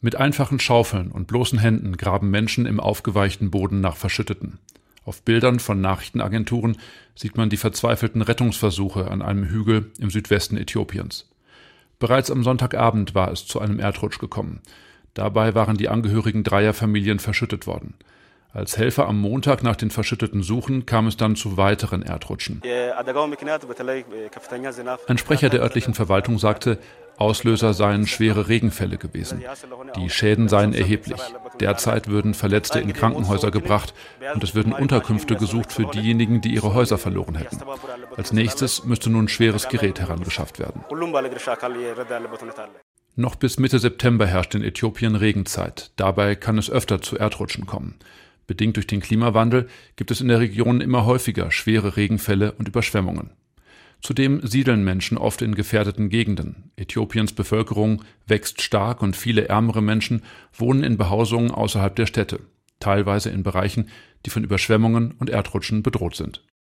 Mit einfachen Schaufeln und bloßen Händen graben Menschen im aufgeweichten Boden nach Verschütteten. Auf Bildern von Nachrichtenagenturen sieht man die verzweifelten Rettungsversuche an einem Hügel im Südwesten Äthiopiens. Bereits am Sonntagabend war es zu einem Erdrutsch gekommen. Dabei waren die Angehörigen 3 Familien verschüttet worden. Als Helfer am Montag nach den Verschütteten suchen, kam es dann zu weiteren Erdrutschen. Ein Sprecher der örtlichen Verwaltung sagte, Auslöser seien schwere Regenfälle gewesen. Die Schäden seien erheblich. Derzeit würden Verletzte in Krankenhäuser gebracht und es würden Unterkünfte gesucht für diejenigen, die ihre Häuser verloren hätten. Als nächstes müsste nun schweres Gerät herangeschafft werden. Noch bis Mitte September herrscht in Äthiopien Regenzeit. Dabei kann es öfter zu Erdrutschen kommen. Bedingt durch den Klimawandel gibt es in der Region immer häufiger schwere Regenfälle und Überschwemmungen. Zudem siedeln Menschen oft in gefährdeten Gegenden. Äthiopiens Bevölkerung wächst stark und viele ärmere Menschen wohnen in Behausungen außerhalb der Städte, teilweise in Bereichen, die von Überschwemmungen und Erdrutschen bedroht sind.